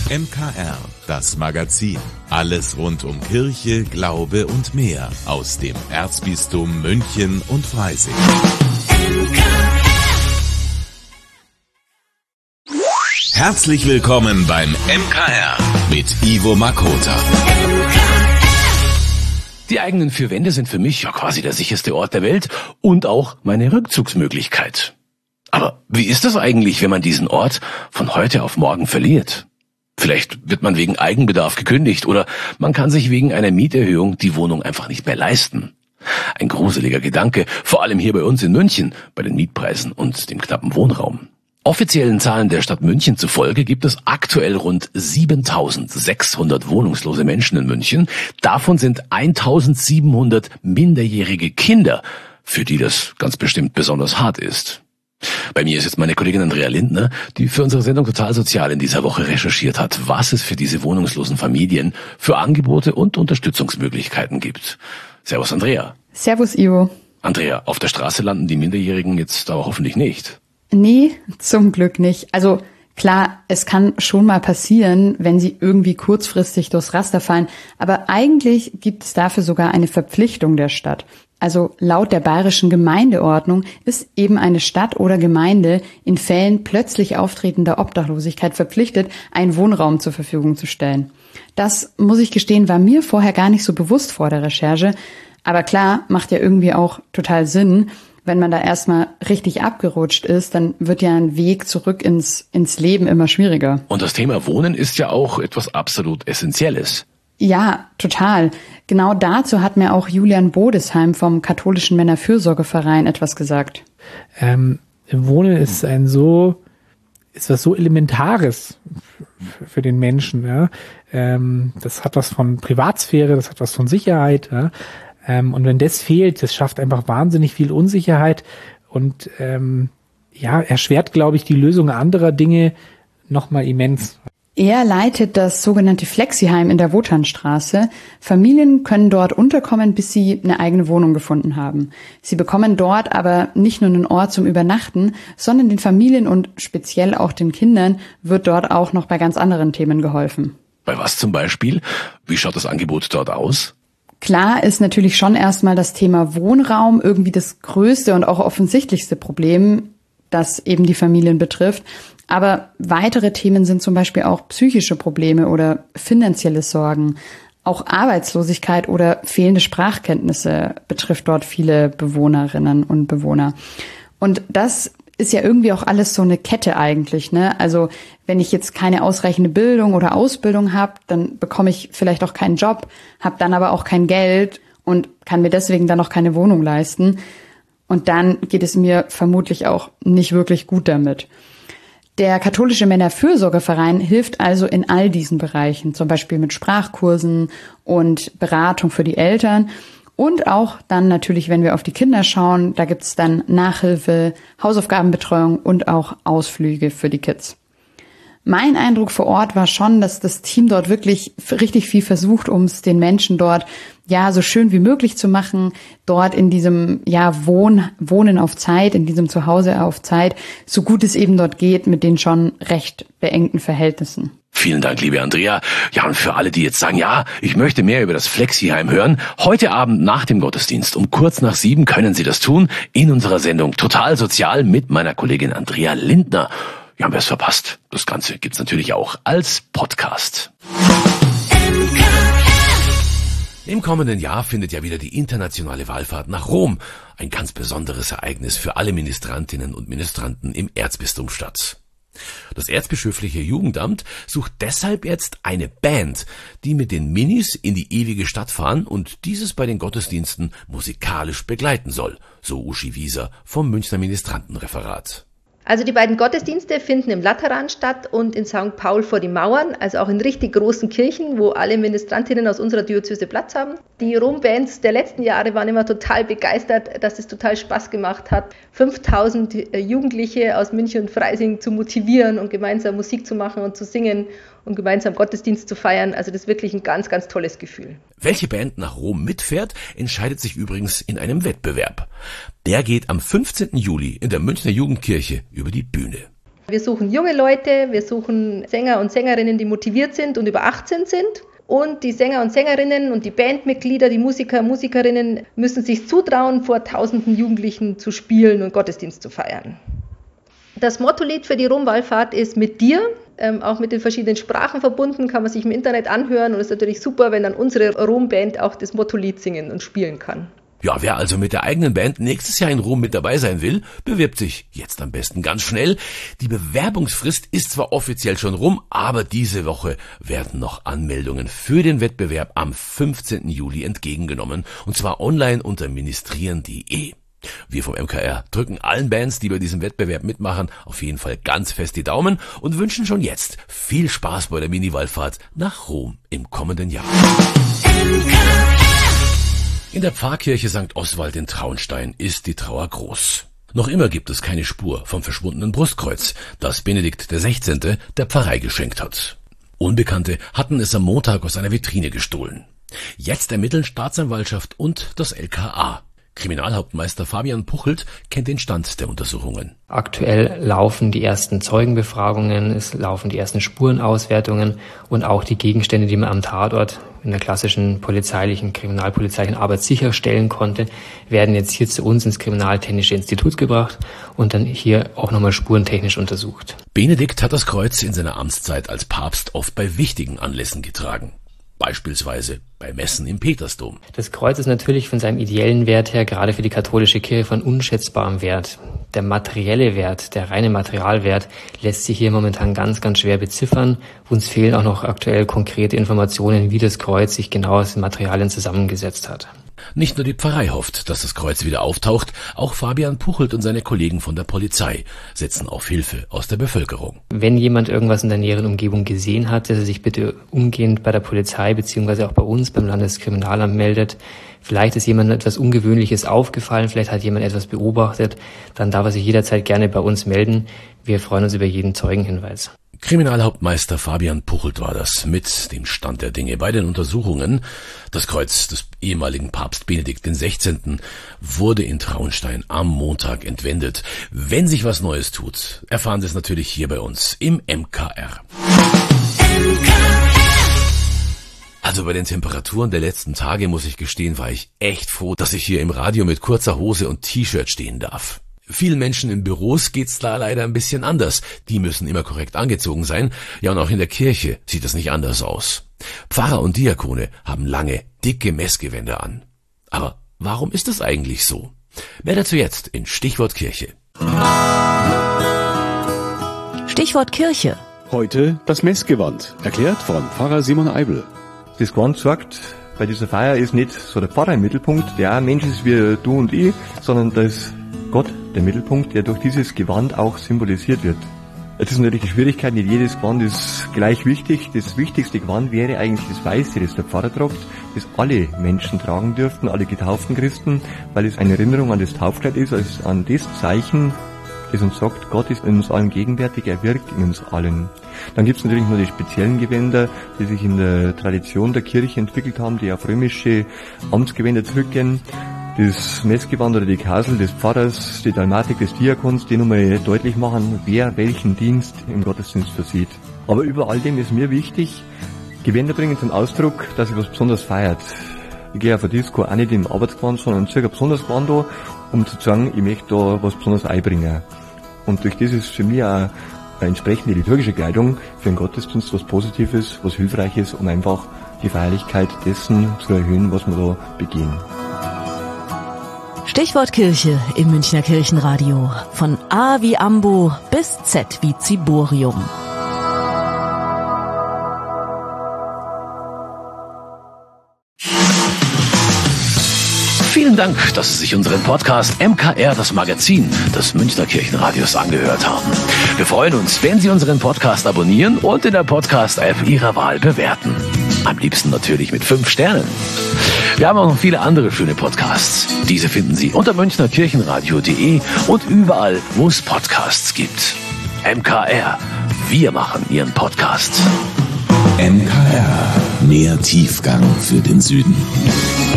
MKR, das Magazin. Alles rund um Kirche, Glaube und mehr aus dem Erzbistum München und Freising. Herzlich willkommen beim MKR mit Ivo Makota. Die eigenen vier Wände sind für mich ja quasi der sicherste Ort der Welt und auch meine Rückzugsmöglichkeit. Aber wie ist das eigentlich, wenn man diesen Ort von heute auf morgen verliert? Vielleicht wird man wegen Eigenbedarf gekündigt oder man kann sich wegen einer Mieterhöhung die Wohnung einfach nicht mehr leisten. Ein gruseliger Gedanke, vor allem hier bei uns in München, bei den Mietpreisen und dem knappen Wohnraum. Offiziellen Zahlen der Stadt München zufolge gibt es aktuell rund 7.600 wohnungslose Menschen in München. Davon sind 1.700 minderjährige Kinder, für die das ganz bestimmt besonders hart ist. Bei mir ist jetzt meine Kollegin Andrea Lindner, die für unsere Sendung Total Sozial in dieser Woche recherchiert hat, was es für diese wohnungslosen Familien für Angebote und Unterstützungsmöglichkeiten gibt. Servus Andrea. Servus Ivo. Andrea, auf der Straße landen die Minderjährigen jetzt aber hoffentlich nicht. Nee, zum Glück nicht. Also klar, es kann schon mal passieren, wenn sie irgendwie kurzfristig durchs Raster fallen. Aber eigentlich gibt es dafür sogar eine Verpflichtung der Stadt. Also laut der bayerischen Gemeindeordnung ist eben eine Stadt oder Gemeinde in Fällen plötzlich auftretender Obdachlosigkeit verpflichtet, einen Wohnraum zur Verfügung zu stellen. Das, muss ich gestehen, war mir vorher gar nicht so bewusst vor der Recherche. Aber klar, macht ja irgendwie auch total Sinn. Wenn man da erstmal richtig abgerutscht ist, dann wird ja ein Weg zurück ins Leben immer schwieriger. Und das Thema Wohnen ist ja auch etwas absolut Essentielles. Ja, total. Genau dazu hat mir auch Julian Bodesheim vom Katholischen Männerfürsorgeverein etwas gesagt. Wohnen ist was so Elementares für den Menschen. Ja? Das hat was von Privatsphäre, das hat was von Sicherheit. Ja? Und wenn das fehlt, das schafft einfach wahnsinnig viel Unsicherheit und erschwert, glaube ich, die Lösung anderer Dinge nochmal immens. Er leitet das sogenannte Flexiheim in der Wotanstraße. Familien können dort unterkommen, bis sie eine eigene Wohnung gefunden haben. Sie bekommen dort aber nicht nur einen Ort zum Übernachten, sondern den Familien und speziell auch den Kindern wird dort auch noch bei ganz anderen Themen geholfen. Bei was zum Beispiel? Wie schaut das Angebot dort aus? Klar ist natürlich schon erstmal das Thema Wohnraum irgendwie das größte und auch offensichtlichste Problem, das eben die Familien betrifft. Aber weitere Themen sind zum Beispiel auch psychische Probleme oder finanzielle Sorgen. Auch Arbeitslosigkeit oder fehlende Sprachkenntnisse betrifft dort viele Bewohnerinnen und Bewohner. Und das ist ja irgendwie auch alles so eine Kette eigentlich, ne? Also wenn ich jetzt keine ausreichende Bildung oder Ausbildung habe, dann bekomme ich vielleicht auch keinen Job, habe dann aber auch kein Geld und kann mir deswegen dann auch keine Wohnung leisten. Und dann geht es mir vermutlich auch nicht wirklich gut damit. Der Katholische Männerfürsorgeverein hilft also in all diesen Bereichen, zum Beispiel mit Sprachkursen und Beratung für die Eltern. Und auch dann natürlich, wenn wir auf die Kinder schauen, da gibt's dann Nachhilfe, Hausaufgabenbetreuung und auch Ausflüge für die Kids. Mein Eindruck vor Ort war schon, dass das Team dort wirklich richtig viel versucht, um es den Menschen dort so schön wie möglich zu machen, dort in diesem Wohnen auf Zeit, in diesem Zuhause auf Zeit, so gut es eben dort geht, mit den schon recht beengten Verhältnissen. Vielen Dank, liebe Andrea. Ja, und für alle, die jetzt sagen, ich möchte mehr über das Flexiheim hören, heute Abend nach dem Gottesdienst um kurz nach 7 können Sie das tun in unserer Sendung Total Sozial mit meiner Kollegin Andrea Lindner. Ja, wer es verpasst, das Ganze gibt's natürlich auch als Podcast. Im kommenden Jahr findet ja wieder die internationale Wallfahrt nach Rom. Ein ganz besonderes Ereignis für alle Ministrantinnen und Ministranten im Erzbistum statt. Das Erzbischöfliche Jugendamt sucht deshalb jetzt eine Band, die mit den Minis in die ewige Stadt fahren und dieses bei den Gottesdiensten musikalisch begleiten soll, so Uschi Wieser vom Münchner Ministrantenreferat. Also die beiden Gottesdienste finden im Lateran statt und in St. Paul vor die Mauern, also auch in richtig großen Kirchen, wo alle Ministrantinnen aus unserer Diözese Platz haben. Die Rom-Bands der letzten Jahre waren immer total begeistert, dass es total Spaß gemacht hat, 5000 Jugendliche aus München und Freising zu motivieren und gemeinsam Musik zu machen und zu singen und gemeinsam Gottesdienst zu feiern. Also das ist wirklich ein ganz, ganz tolles Gefühl. Welche Band nach Rom mitfährt, entscheidet sich übrigens in einem Wettbewerb. Der geht am 15. Juli in der Münchner Jugendkirche über die Bühne. Wir suchen junge Leute, wir suchen Sänger und Sängerinnen, die motiviert sind und über 18 sind. Und die Sänger und Sängerinnen und die Bandmitglieder, die Musiker, Musikerinnen müssen sich zutrauen, vor tausenden Jugendlichen zu spielen und Gottesdienst zu feiern. Das Mottolied für die Rom-Wallfahrt ist "Mit dir", auch mit den verschiedenen Sprachen verbunden, kann man sich im Internet anhören und es ist natürlich super, wenn dann unsere Rom-Band auch das Mottolied singen und spielen kann. Ja, wer also mit der eigenen Band nächstes Jahr in Rom mit dabei sein will, bewirbt sich jetzt am besten ganz schnell. Die Bewerbungsfrist ist zwar offiziell schon rum, aber diese Woche werden noch Anmeldungen für den Wettbewerb am 15. Juli entgegengenommen, und zwar online unter ministrieren.de. Wir vom MKR drücken allen Bands, die bei diesem Wettbewerb mitmachen, auf jeden Fall ganz fest die Daumen und wünschen schon jetzt viel Spaß bei der Mini-Wallfahrt nach Rom im kommenden Jahr. In der Pfarrkirche St. Oswald in Traunstein ist die Trauer groß. Noch immer gibt es keine Spur vom verschwundenen Brustkreuz, das Benedikt XVI. Der Pfarrei geschenkt hat. Unbekannte hatten es am Montag aus einer Vitrine gestohlen. Jetzt ermitteln Staatsanwaltschaft und das LKA. Kriminalhauptmeister Fabian Puchelt kennt den Stand der Untersuchungen. Aktuell laufen die ersten Zeugenbefragungen, es laufen die ersten Spurenauswertungen und auch die Gegenstände, die man am Tatort in der klassischen kriminalpolizeilichen Arbeit sicherstellen konnte, werden jetzt hier zu uns ins Kriminaltechnische Institut gebracht und dann hier auch nochmal spurentechnisch untersucht. Benedikt hat das Kreuz in seiner Amtszeit als Papst oft bei wichtigen Anlässen getragen. Beispielsweise bei Messen im Petersdom. Das Kreuz ist natürlich von seinem ideellen Wert her gerade für die katholische Kirche von unschätzbarem Wert. Der materielle Wert, der reine Materialwert, lässt sich hier momentan ganz, ganz schwer beziffern. Uns fehlen auch noch aktuell konkrete Informationen, wie das Kreuz sich genau aus den Materialien zusammengesetzt hat. Nicht nur die Pfarrei hofft, dass das Kreuz wieder auftaucht, auch Fabian Puchelt und seine Kollegen von der Polizei setzen auf Hilfe aus der Bevölkerung. Wenn jemand irgendwas in der näheren Umgebung gesehen hat, dass er sich bitte umgehend bei der Polizei bzw. auch bei uns beim Landeskriminalamt meldet. Vielleicht ist jemandem etwas Ungewöhnliches aufgefallen, vielleicht hat jemand etwas beobachtet, dann darf er sich jederzeit gerne bei uns melden. Wir freuen uns über jeden Zeugenhinweis. Kriminalhauptmeister Fabian Puchelt war das mit dem Stand der Dinge bei den Untersuchungen. Das Kreuz des ehemaligen Papst Benedikt XVI. Wurde in Traunstein am Montag entwendet. Wenn sich was Neues tut, erfahren Sie es natürlich hier bei uns im MKR. Also bei den Temperaturen der letzten Tage, muss ich gestehen, war ich echt froh, dass ich hier im Radio mit kurzer Hose und T-Shirt stehen darf. Vielen Menschen in Büros geht's da leider ein bisschen anders. Die müssen immer korrekt angezogen sein. Ja, und auch in der Kirche sieht es nicht anders aus. Pfarrer und Diakone haben lange, dicke Messgewänder an. Aber warum ist das eigentlich so? Mehr dazu jetzt in Stichwort Kirche. Stichwort Kirche. Heute das Messgewand, erklärt von Pfarrer Simon Eibel. Das Gewand sagt, bei dieser Feier ist nicht so der Pfarrer im Mittelpunkt, der ein Mensch ist wie du und ich, sondern da ist Gott der Mittelpunkt, der durch dieses Gewand auch symbolisiert wird. Jetzt ist natürlich die Schwierigkeit, nicht jedes Gewand ist gleich wichtig. Das wichtigste Gewand wäre eigentlich das Weiße, das der Pfarrer trägt, das alle Menschen tragen dürften, alle getauften Christen, weil es eine Erinnerung an das Taufkleid ist, als an das Zeichen, das uns sagt, Gott ist in uns allen gegenwärtig, er wirkt in uns allen. Dann gibt es natürlich nur die speziellen Gewänder, die sich in der Tradition der Kirche entwickelt haben, die auf römische Amtsgewänder zurückgehen. Das Messgewand oder die Kasel des Pfarrers, die Dalmatik des Diakons, die nochmal deutlich machen, wer welchen Dienst im Gottesdienst versieht. Aber über all dem ist mir wichtig, Gewänder bringen zum Ausdruck, dass ich was besonders feiert. Ich gehe auf eine Disco auch nicht im Arbeitsgewand, sondern ziehe ein besonderes Gewand an, um zu sagen, ich möchte da was besonders einbringen. Und durch das ist für mich auch eine entsprechende liturgische Kleidung für den Gottesdienst was Positives, was Hilfreiches, um einfach die Feierlichkeit dessen zu erhöhen, was wir da begehen. Stichwort Kirche im Münchner Kirchenradio. Von A wie Ambo bis Z wie Ziborium. Vielen Dank, dass Sie sich unseren Podcast MKR, das Magazin des Münchner Kirchenradios, angehört haben. Wir freuen uns, wenn Sie unseren Podcast abonnieren und in der Podcast-App Ihrer Wahl bewerten. Am liebsten natürlich mit 5 Sternen. Wir haben auch noch viele andere schöne Podcasts. Diese finden Sie unter münchnerkirchenradio.de und überall, wo es Podcasts gibt. MKR, wir machen Ihren Podcast. MKR, mehr Tiefgang für den Süden.